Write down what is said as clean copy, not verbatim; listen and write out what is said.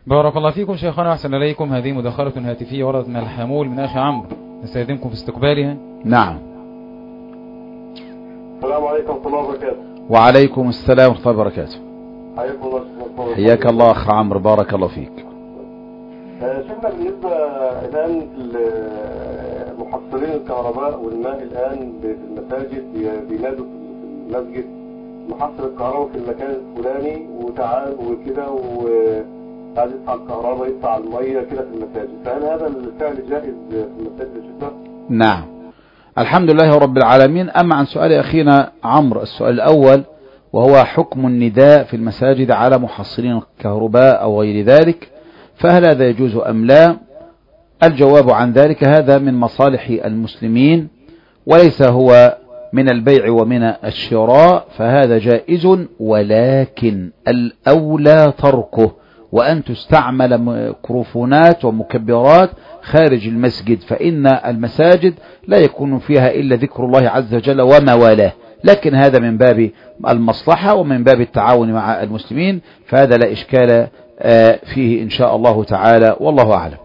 بارك الله فيكم شيخنا وأحسن إليكم. هذه مداخلة هاتفية وردت من الحامول من أخي عمرو، نستخدمكم في استقبالها. نعم. السلام عليكم ورحمة الله وبركاته. وعليكم السلام ورحمة الله وبركاته. حياكم الله. حياك الله أخ عمرو، بارك الله فيك. شيخنا بالنسبة الآن لمحصلين الكهرباء والماء الآن في المساجد بينادوا في المسجد محصل الكهرباء في المكان الفلاني وتعال وكده وعايز يدفع الكهرباء يدفع المية كده في المساجد، فهل هذا الفعل جائز في المساجد يا شيخنا؟ نعم الحمد لله رب العالمين. أما عن سؤال أخينا عمرو السؤال الأول وهو حكم النداء في المساجد على محصلين الكهرباء أو غير ذلك، فهل هذا يجوز أم لا؟ الجواب عن ذلك هذا من مصالح المسلمين وليس هو من البيع ومن الشراء، فهذا جائز، ولكن الأولى تركه وأن تستعمل ميكروفونات ومكبرات خارج المسجد، فإن المساجد لا يكون فيها إلا ذكر الله عز وجل وما والاه، لكن هذا من باب المصلحة ومن باب التعاون مع المسلمين، فهذا لا إشكال فيه إن شاء الله تعالى، والله أعلم.